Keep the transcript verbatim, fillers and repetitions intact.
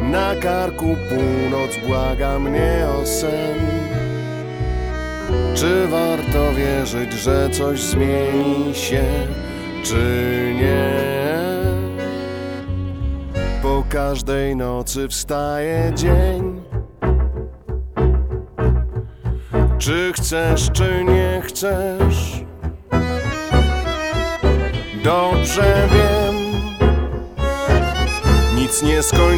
Na karku północ błaga mnie o sen. Czy warto wierzyć, że coś zmieni się, czy nie? Po każdej nocy wstaje dzień. Czy chcesz, czy nie chcesz? Dobrze wiem, nic nie skończy.